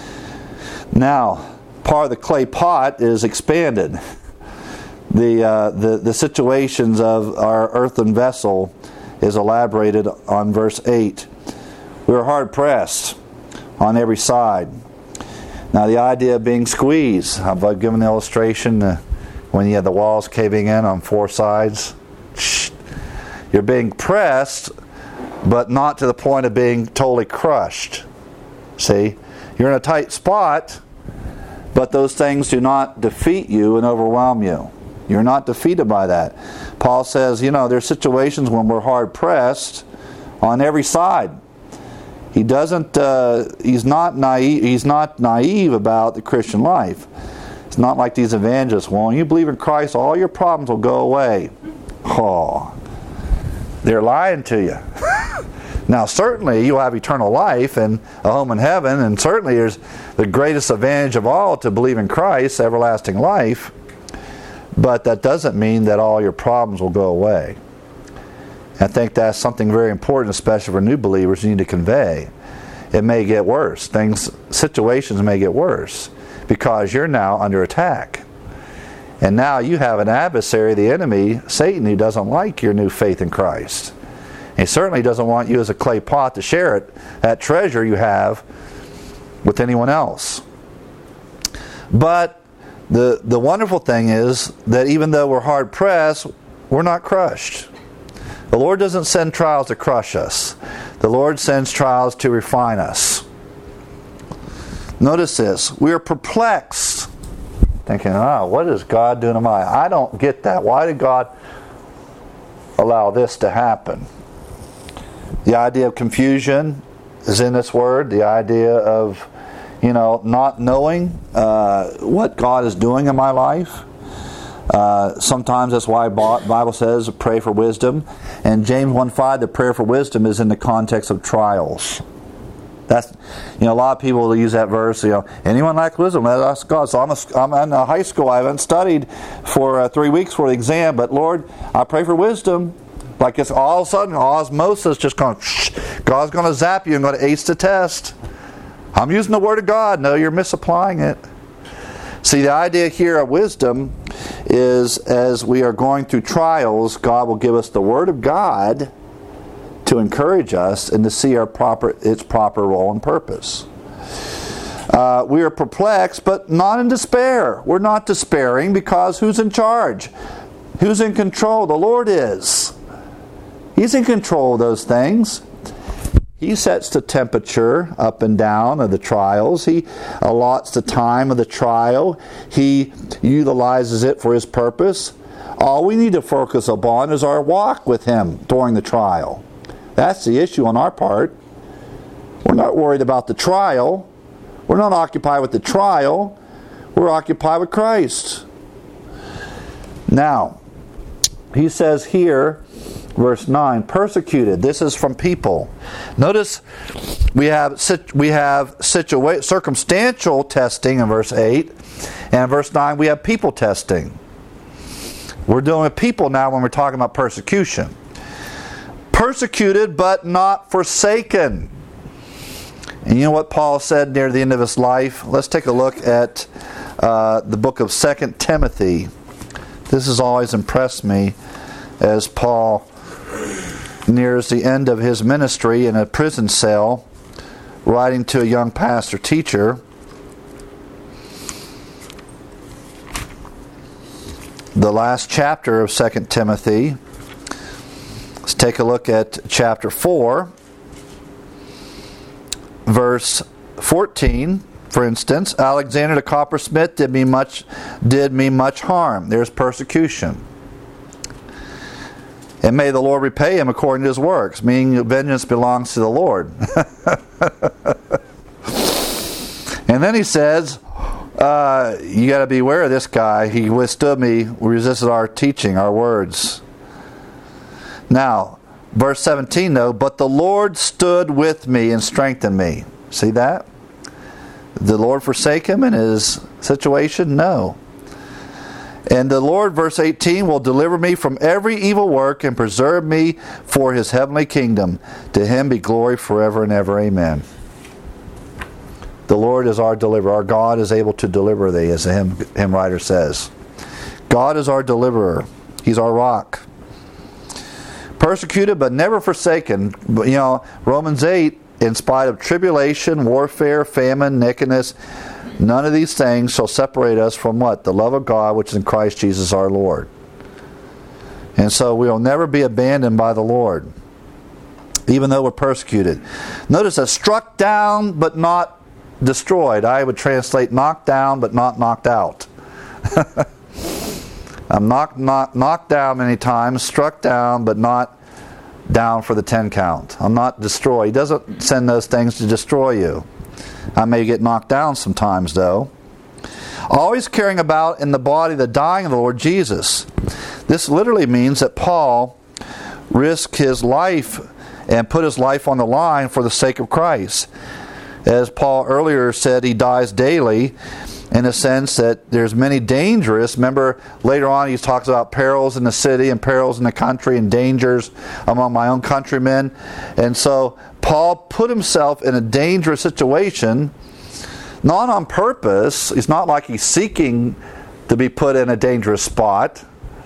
Now, part of the clay pot is expanded. The, uh, the, the situations of our earthen vessel is elaborated on verse eight. We were hard pressed on every side. Now the idea of being squeezed. I've given the illustration uh, when you have the walls caving in on four sides. You're being pressed, but not to the point of being totally crushed. See? You're in a tight spot, but those things do not defeat you and overwhelm you. You're not defeated by that. Paul says, you know, there's situations when we're hard pressed on every side. He doesn't. Uh, he's not naive. He's not naive about the Christian life. It's not like these evangelists. Well, when you believe in Christ, all your problems will go away. Oh, they're lying to you. Now, certainly you'll have eternal life and a home in heaven, and certainly there's the greatest advantage of all to believe in Christ, everlasting life. But that doesn't mean that all your problems will go away. I think that's something very important, especially for new believers, you need to convey. It may get worse. Things, situations may get worse because you're now under attack. And now you have an adversary, the enemy, Satan, who doesn't like your new faith in Christ. He certainly doesn't want you as a clay pot to share it, that treasure you have, with anyone else. But the, the wonderful thing is that even though we're hard pressed, we're not crushed. The Lord doesn't send trials to crush us. The Lord sends trials to refine us. Notice this. We are perplexed. Thinking, oh, what is God doing to my life? I don't get that. Why did God allow this to happen? The idea of confusion is in this word. The idea of, you know, not knowing uh, what God is doing in my life. Uh, sometimes that's why the Bible says pray for wisdom. And James one five, the prayer for wisdom is in the context of trials. That's, you know, a lot of people will use that verse, you know, anyone lack wisdom, let us ask God. So I'm, a, I'm in a high school, I haven't studied for uh, three weeks for the exam, but Lord, I pray for wisdom. Like it's all of a sudden, osmosis just going, shh, God's going to zap you and going to ace the test. I'm using the Word of God. No, you're misapplying it. See, the idea here of wisdom is as we are going through trials, God will give us the Word of God to encourage us and to see our proper its proper role and purpose. Uh, we are perplexed, but not in despair. We're not despairing because who's in charge? Who's in control? The Lord is. He's in control of those things. He sets the temperature up and down of the trials. He allots the time of the trial. He utilizes it for His purpose. All we need to focus upon is our walk with Him during the trial. That's the issue on our part. We're not worried about the trial. We're not occupied with the trial. We're occupied with Christ. Now, he says here, verse nine, persecuted. This is from people. Notice we have we have situa- circumstantial testing in verse eight, and in verse nine we have people testing. We're dealing with people now when we're talking about persecution. Persecuted but not forsaken. And you know what Paul said near the end of his life? Let's take a look at uh, the book of Second Timothy. This has always impressed me as Paul nears the end of his ministry in a prison cell, writing to a young pastor teacher. The last chapter of Second Timothy. Let's take a look at chapter four, verse fourteen. For instance, Alexander the coppersmith did me much did me much harm. There's persecution. And may the Lord repay him according to his works, meaning vengeance belongs to the Lord. And then he says, uh, you got to beware of this guy. He withstood me, resisted our teaching, our words. Now, verse seventeen though, but the Lord stood with me and strengthened me. See that? Did the Lord forsake him in his situation? No. And the Lord, verse eighteen, will deliver me from every evil work and preserve me for His heavenly kingdom. To Him be glory forever and ever. Amen. The Lord is our deliverer. Our God is able to deliver thee, as the hymn, hymn writer says. God is our deliverer. He's our rock. Persecuted but never forsaken. You know, Romans eight, in spite of tribulation, warfare, famine, nakedness, none of these things shall separate us from what? The love of God which is in Christ Jesus our Lord. And so we will never be abandoned by the Lord, even though we're persecuted. Notice that struck down but not destroyed. I would translate knocked down but not knocked out. I'm knocked, knocked, knocked down many times, struck down but not down for the ten count. I'm not destroyed. He doesn't send those things to destroy you. I may get knocked down sometimes though. Always carrying about in the body the dying of the Lord Jesus. This literally means that Paul risked his life and put his life on the line for the sake of Christ. As Paul earlier said, he dies daily, in a sense that there's many dangerous. Remember, later on he talks about perils in the city and perils in the country and dangers among my own countrymen. And so Paul put himself in a dangerous situation, not on purpose. It's not like he's seeking to be put in a dangerous spot.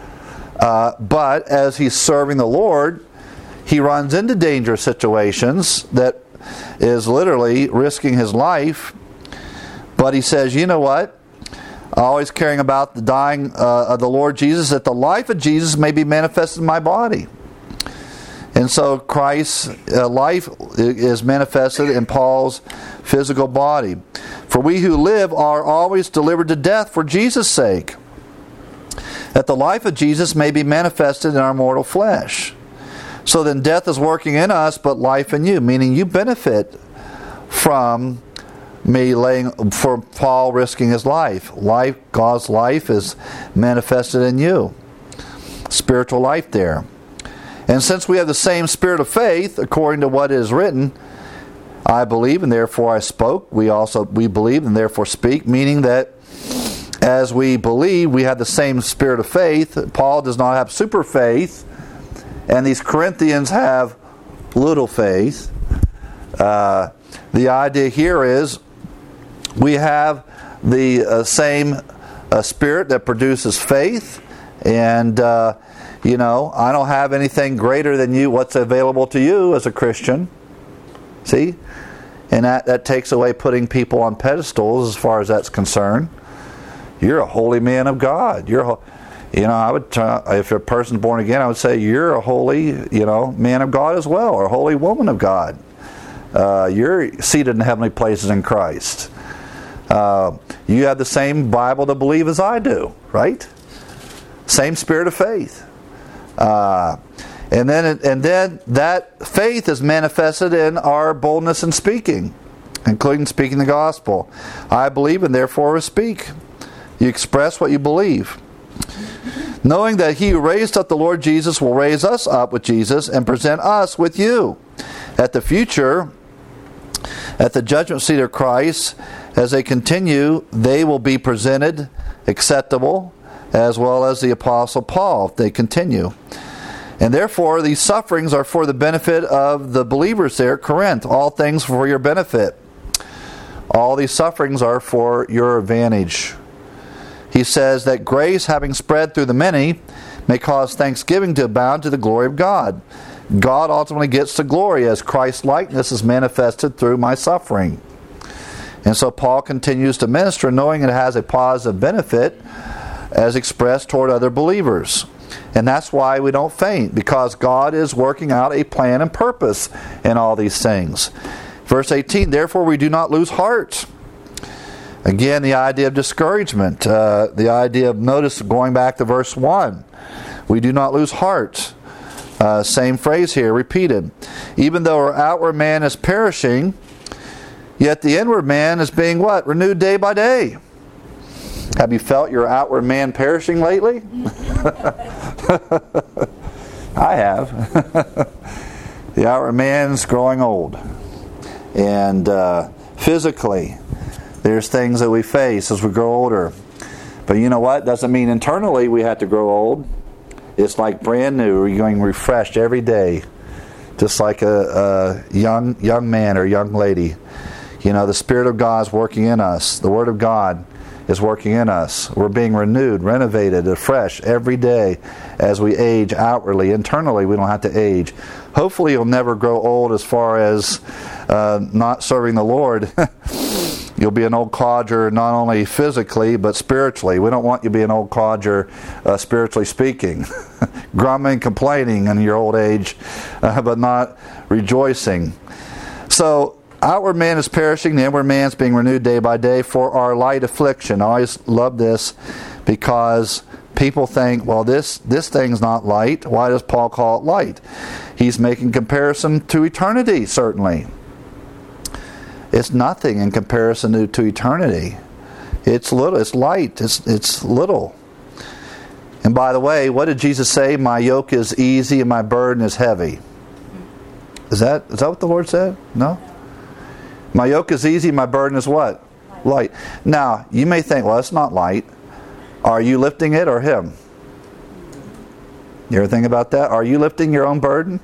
Uh, but as he's serving the Lord, he runs into dangerous situations that is literally risking his life. But he says, you know what? Always caring about the dying uh, of the Lord Jesus, that the life of Jesus may be manifested in my body. And so Christ's uh, life is manifested in Paul's physical body. For we who live are always delivered to death for Jesus' sake, that the life of Jesus may be manifested in our mortal flesh. So then death is working in us, but life in you, meaning you benefit from me laying, for Paul risking his life. Life, God's life is manifested in you. Spiritual life there. And since we have the same spirit of faith, according to what is written, I believe and therefore I spoke. We also we believe and therefore speak, meaning that as we believe, we have the same spirit of faith. Paul does not have super faith, and these Corinthians have little faith. Uh, the idea here is we have the uh, same uh, spirit that produces faith, and uh, you know, I don't have anything greater than you, what's available to you as a Christian. See? And that, that takes away putting people on pedestals as far as that's concerned. You're a holy man of God. You're a, you know, I would try, if a person's born again, I would say you're a holy, you know, man of God as well, or a holy woman of God. Uh, you're seated in heavenly places in Christ. Uh, you have the same Bible to believe as I do, right? Same spirit of faith. Uh, and then and then that faith is manifested in our boldness in speaking, including speaking the gospel. I believe and therefore will speak. You express what you believe. Knowing that he who raised up the Lord Jesus will raise us up with Jesus and present us with you. At the future, at the judgment seat of Christ, as they continue, they will be presented acceptable, as well as the Apostle Paul, if they continue. And therefore, these sufferings are for the benefit of the believers there at Corinth. All things for your benefit. All these sufferings are for your advantage. He says that grace, having spread through the many, may cause thanksgiving to abound to the glory of God. God ultimately gets the glory as Christ's likeness is manifested through my suffering. And so Paul continues to minister, knowing it has a positive benefit as expressed toward other believers. And that's why we don't faint, because God is working out a plan and purpose in all these things. Verse eighteen, therefore we do not lose heart. Again, the idea of discouragement. Uh, the idea of, notice, going back to verse one. We do not lose heart. Uh, same phrase here, repeated. Even though our outward man is perishing, yet the inward man is being what? Renewed day by day. Have you felt your outward man perishing lately? I have. The outward man's growing old. And uh, physically, there's things that we face as we grow older. But you know what? Doesn't mean internally we have to grow old. It's like brand new. We're going refreshed every day. Just like a, a young young man or young lady. You know, the Spirit of God is working in us. The Word of God is working in us. We're being renewed, renovated, afresh every day as we age outwardly. Internally, we don't have to age. Hopefully, you'll never grow old as far as uh, not serving the Lord. You'll be an old codger not only physically, but spiritually. We don't want you to be an old codger uh, spiritually speaking. Grumbling, complaining in your old age, uh, but not rejoicing. So, outward man is perishing, the inward man is being renewed day by day for our light affliction. I always love this because people think, well, this, this thing's not light. Why does Paul call it light? He's making comparison to eternity, certainly. It's nothing in comparison to, to eternity. It's little. It's light. It's, it's little. And by the way, what did Jesus say? My yoke is easy and my burden is heavy. Is that, is that what the Lord said? No? My yoke is easy, my burden is what? Light. Now, you may think, well, it's not light. Are you lifting it or Him? You ever think about that? Are you lifting your own burden?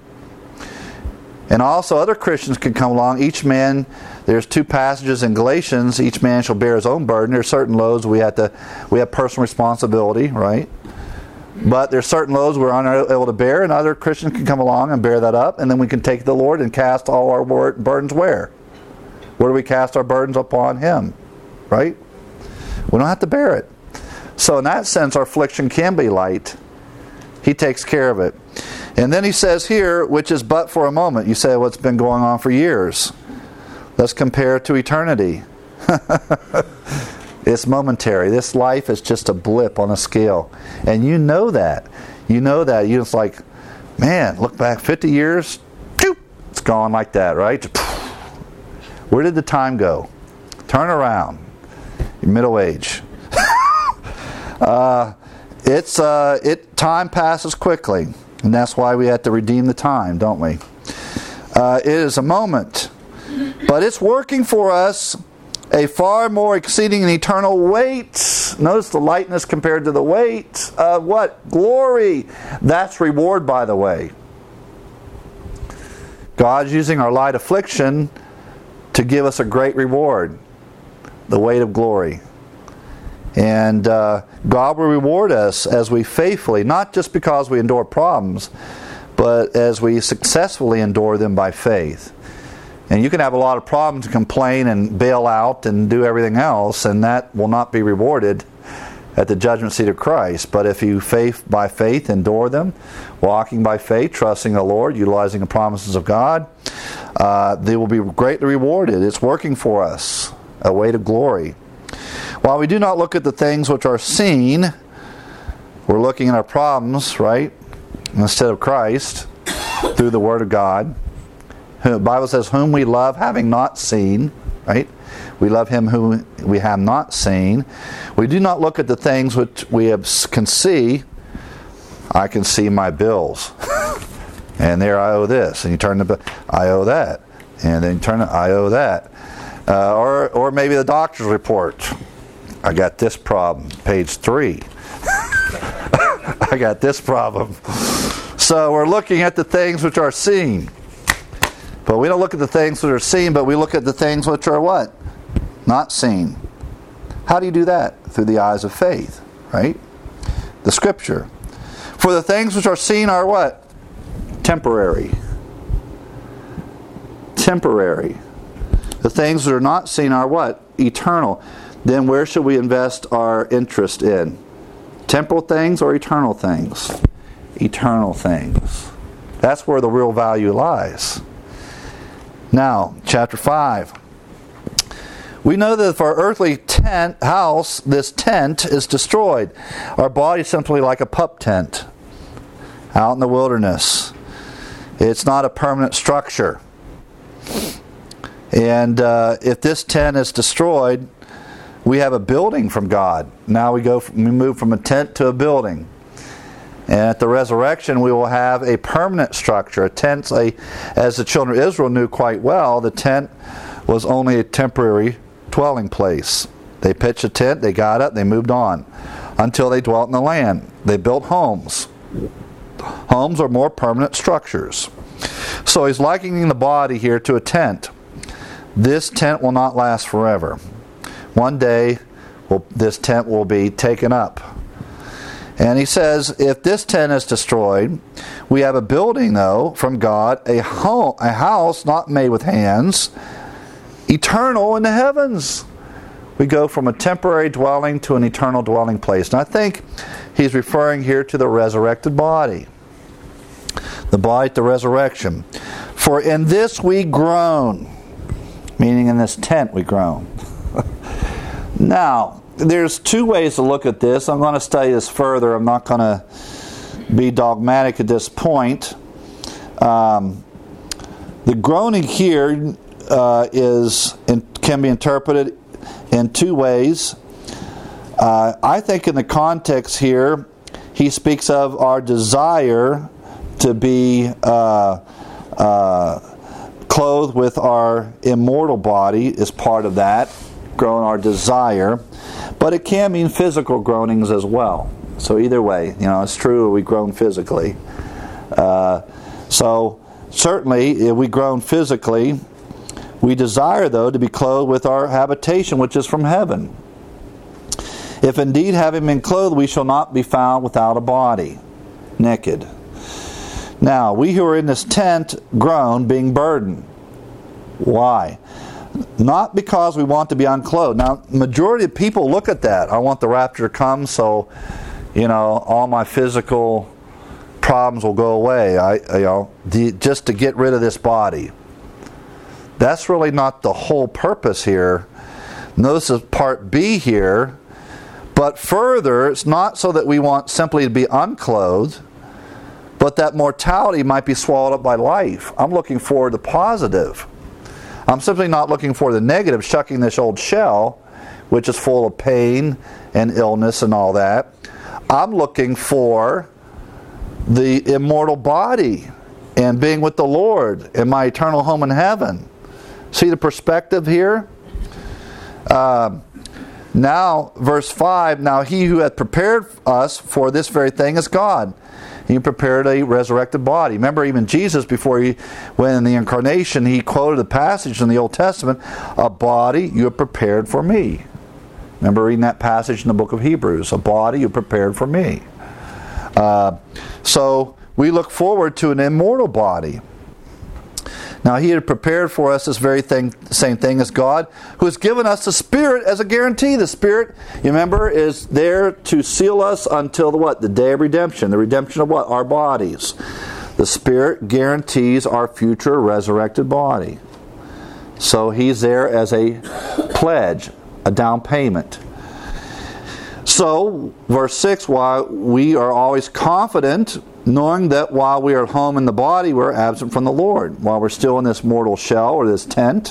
And also, other Christians can come along. Each man, there's two passages in Galatians, each man shall bear his own burden. There are certain loads we have to, we have personal responsibility, right? But there's certain loads we're unable to bear, and other Christians can come along and bear that up, and then we can take the Lord and cast all our burdens where? Where do we cast our burdens? Upon Him, right? We don't have to bear it. So in that sense, our affliction can be light. He takes care of it. And then he says here, which is but for a moment. You say, well, it's been going on for years. Let's compare it to eternity. It's momentary. This life is just a blip on a scale. And you know that. You know that. You're just like, man, look back fifty years, it's gone like that, right? Where did the time go? Turn around. You're middle age. uh, it's uh, it time passes quickly, and that's why we have to redeem the time, don't we? Uh, it is a moment, but it's working for us a far more exceeding and eternal weight. Notice the lightness compared to the weight of what? Glory. That's reward, by the way. God's using our light affliction to give us a great reward, the weight of glory. And uh, God will reward us as we faithfully, not just because we endure problems, but as we successfully endure them by faith. And you can have a lot of problems and complain and bail out and do everything else, and that will not be rewarded at the judgment seat of Christ. But if you faith by faith endure them, walking by faith, trusting the Lord, utilizing the promises of God, uh, they will be greatly rewarded. It's working for us, a way to glory. While we do not look at the things which are seen, we're looking at our problems, right? Instead of Christ, through the Word of God. The Bible says, whom we love, having not seen, right? We love Him whom we have not seen. We do not look at the things which we have, can see. I can see my bills. And there I owe this. And you turn the bill, I owe that. And then you turn it, I owe that. Uh, or, or maybe the doctor's report. I got this problem, page three. I got this problem. So we're looking at the things which are seen. But we don't look at the things that are seen, but we look at the things which are what? Not seen. How do you do that? Through the eyes of faith, right? The Scripture. For the things which are seen are what? Temporary. Temporary. The things that are not seen are what? Eternal. Then where should we invest our interest in? Temporal things or eternal things? Eternal things. That's where the real value lies. Now, chapter five. We know that if our earthly tent house, this tent, is destroyed, our body is simply like a pup tent out in the wilderness. It's not a permanent structure. And uh, if this tent is destroyed, we have a building from God. Now we go, from, we move from a tent to a building. And at the resurrection, we will have a permanent structure. A tent, a, as the children of Israel knew quite well, the tent was only a temporary dwelling place. They pitched a tent, they got up, they moved on until they dwelt in the land. They built homes. Homes are more permanent structures. So he's likening the body here to a tent. This tent will not last forever. One day, will, this tent will be taken up. And he says, if this tent is destroyed, we have a building, though, from God, a home, a house not made with hands, eternal in the heavens. We go from a temporary dwelling to an eternal dwelling place. And I think he's referring here to the resurrected body. The body at the resurrection. For in this we groan. Meaning in this tent we groan. Now, there's two ways to look at this. I'm going to study this further. I'm not going to be dogmatic at this point. Um, the groaning here uh, is in, can be interpreted in two ways. Uh, I think in the context here, he speaks of our desire to be uh, uh, clothed with our immortal body is part of that. Groan our desire. But it can mean physical groanings as well. So either way, you know, it's true we groan physically. Uh, so certainly, if we groan physically, we desire, though, to be clothed with our habitation, which is from heaven. If indeed, having been clothed, we shall not be found without a body, naked. Now, we who are in this tent groan, being burdened. Why? Not because we want to be unclothed. Now, majority of people look at that. I want the rapture to come so, you know, all my physical problems will go away. I, you know, the, just to get rid of this body. That's really not the whole purpose here. Notice it's part B here. But further, it's not so that we want simply to be unclothed, but that mortality might be swallowed up by life. I'm looking forward to positive. I'm simply not looking for the negative, shucking this old shell, which is full of pain and illness and all that. I'm looking for the immortal body and being with the Lord in my eternal home in heaven. See the perspective here? Uh, now, verse five, now he who hath prepared us for this very thing is God. He prepared a resurrected body. Remember, even Jesus, before he went in the incarnation, he quoted a passage in the Old Testament, a body you have prepared for me. Remember reading that passage in the book of Hebrews, a body you prepared for me. Uh, so, we look forward to an immortal body. Now, he had prepared for us this very thing, same thing as God, who has given us the Spirit as a guarantee. The Spirit, you remember, is there to seal us until the what? The day of redemption. The redemption of what? Our bodies. The Spirit guarantees our future resurrected body. So He's there as a pledge, a down payment. So, verse six, while we are always confident, knowing that while we are at home in the body, we're absent from the Lord. While we're still in this mortal shell or this tent,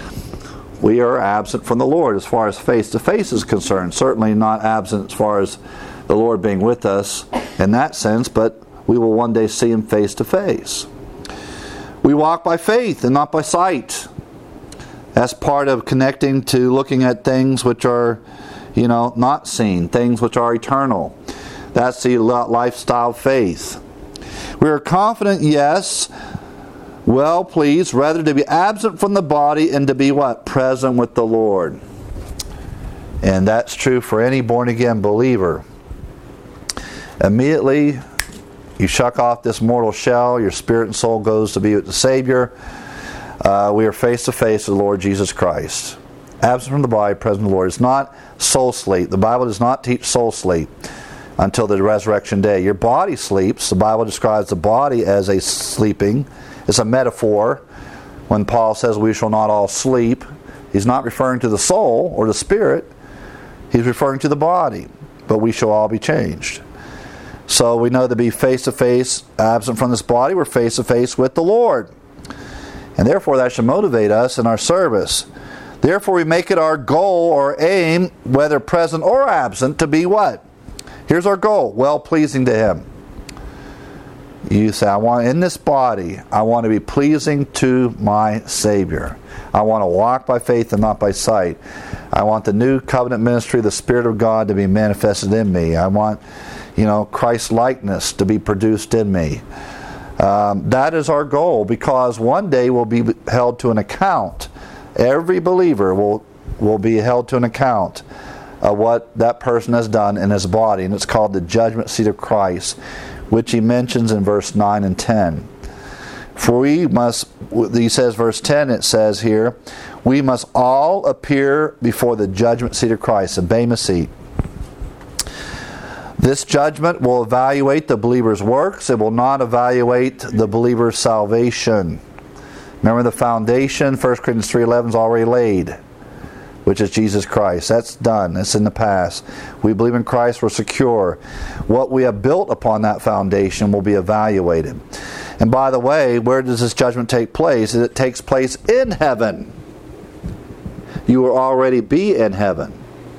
we are absent from the Lord as far as face-to-face is concerned. Certainly not absent as far as the Lord being with us in that sense, but we will one day see Him face-to-face. We walk by faith and not by sight. That's part of connecting to looking at things which are, you know, not seen, things which are eternal. That's the lifestyle of faith. We are confident, yes, well pleased, rather to be absent from the body and to be what? Present with the Lord. And that's true for any born-again believer. Immediately, you shuck off this mortal shell, your spirit and soul goes to be with the Savior. Uh, we are face-to-face with the Lord Jesus Christ. Absent from the body, present with the Lord. It's not soul sleep. The Bible does not teach soul sleep until the resurrection day. Your body sleeps. The Bible describes the body as a sleeping. It's a metaphor. When Paul says we shall not all sleep, he's not referring to the soul or the spirit. He's referring to the body. But we shall all be changed. So we know to be face-to-face, absent from this body, we're face-to-face with the Lord. And therefore that should motivate us in our service. Therefore we make it our goal or aim, whether present or absent, to be what? Here's our goal, well-pleasing to Him. You say, I want in this body, I want to be pleasing to my Savior. I want to walk by faith and not by sight. I want the new covenant ministry of the Spirit of God to be manifested in me. I want, you know, Christ's likeness to be produced in me. Um, that is our goal, because one day we'll be held to an account. Every believer will, will be held to an account of what that person has done in his body, and it's called the judgment seat of Christ, which he mentions in verse nine and ten. For we must, he says, verse ten, it says here, we must all appear before the judgment seat of Christ, the Bema seat. This judgment will evaluate the believer's works. It will not evaluate the believer's salvation. Remember, the foundation, First Corinthians three eleven, is already laid, which is Jesus Christ. That's done. That's in the past. We believe in Christ. We're secure. What we have built upon that foundation will be evaluated. And by the way, where does this judgment take place? It takes place in heaven. You will already be in heaven.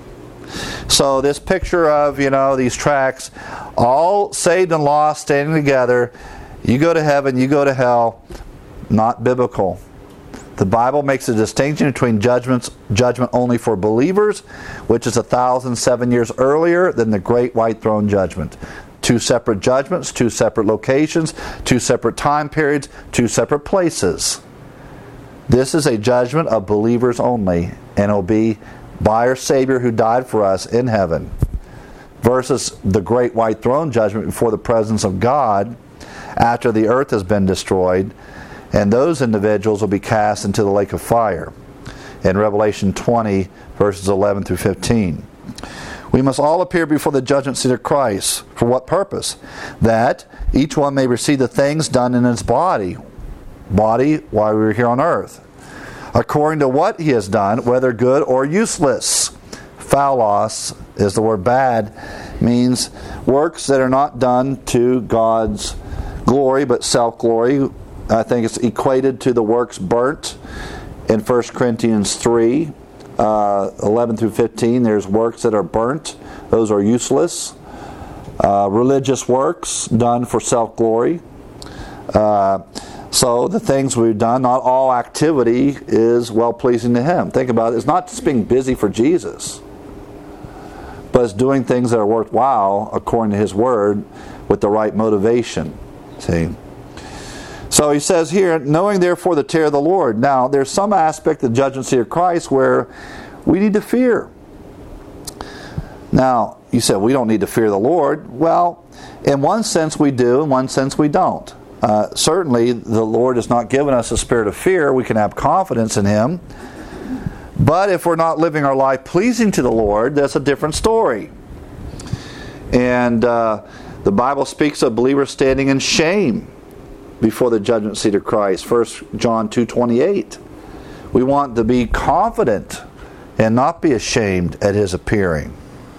So this picture of, you know, these tracks, all saved and lost standing together, you go to heaven, you go to hell, not biblical. The Bible makes a distinction between judgments, judgment only for believers, which is a thousand seven years earlier than the great white throne judgment. Two separate judgments, two separate locations, two separate time periods, two separate places. This is a judgment of believers only, and it will be by our Savior who died for us in heaven, versus the great white throne judgment before the presence of God after the earth has been destroyed, and those individuals will be cast into the lake of fire in Revelation twenty, verses eleven through fifteen. We must all appear before the judgment seat of Christ. For what purpose? That each one may receive the things done in his body, body while we were here on earth, according to what he has done, whether good or useless. Phaulos is the word bad, means works that are not done to God's glory, but self-glory. I think it's equated to the works burnt in First Corinthians three, uh, eleven through fifteen. There's works that are burnt. Those are useless. Uh, religious works done for self-glory. Uh, So the things we've done, not all activity is well-pleasing to Him. Think about it. It's not just being busy for Jesus, but it's doing things that are worthwhile according to His Word with the right motivation. See? So he says here, knowing therefore the terror of the Lord. Now, there's some aspect of the judgment seat of Christ where we need to fear. Now, you said we don't need to fear the Lord. Well, in one sense we do, in one sense we don't. Uh, certainly, the Lord has not given us a spirit of fear. We can have confidence in Him. But if we're not living our life pleasing to the Lord, that's a different story. And uh, the Bible speaks of believers standing in shame before the judgment seat of Christ. First John two twenty-eight. We want to be confident and not be ashamed at his appearing.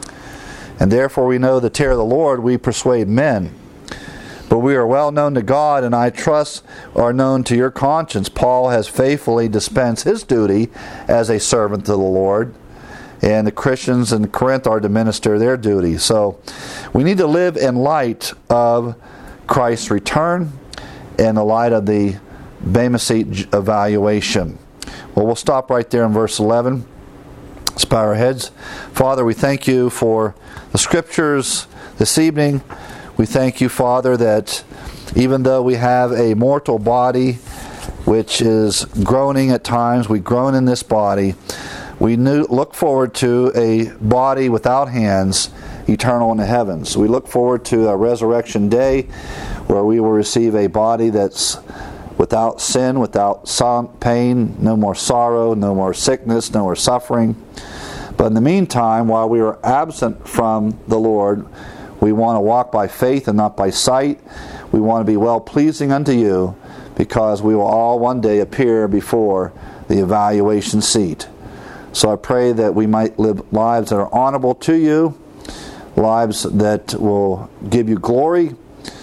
And therefore we know the terror of the Lord, we persuade men. But we are well known to God, and I trust are known to your conscience. Paul has faithfully dispensed his duty as a servant to the Lord, and the Christians in Corinth are to minister their duty. So we need to live in light of Christ's return and the light of the Bema Seat evaluation. Well, we'll stop right there in verse eleven. Let's bow our heads. Father, we thank you for the Scriptures this evening. We thank you, Father, that even though we have a mortal body which is groaning at times, we groan in this body, we knew, look forward to a body without hands, eternal in the heavens. We look forward to a resurrection day where we will receive a body that's without sin, without pain, no more sorrow, no more sickness, no more suffering. But in the meantime, while we are absent from the Lord, we want to walk by faith and not by sight. We want to be well-pleasing unto you, because we will all one day appear before the evaluation seat. So I pray that we might live lives that are honorable to you, lives that will give you glory.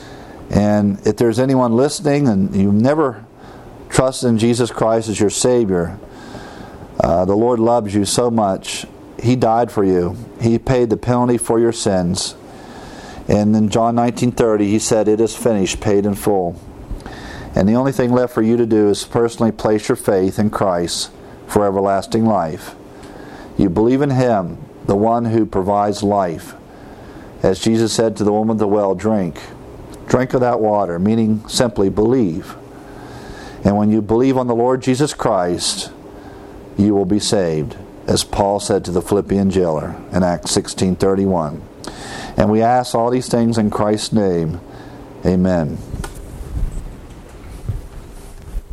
And if there's anyone listening and you've never trusted in Jesus Christ as your Savior, uh, the Lord loves you so much. He died for you. He paid the penalty for your sins. And in John nineteen thirty, He said, "It is finished," paid in full. And the only thing left for you to do is personally place your faith in Christ for everlasting life. You believe in Him, the one who provides life. As Jesus said to the woman at the well, drink. Drink of that water, meaning simply believe. And when you believe on the Lord Jesus Christ, you will be saved, as Paul said to the Philippian jailer in Acts sixteen thirty-one. And we ask all these things in Christ's name. Amen.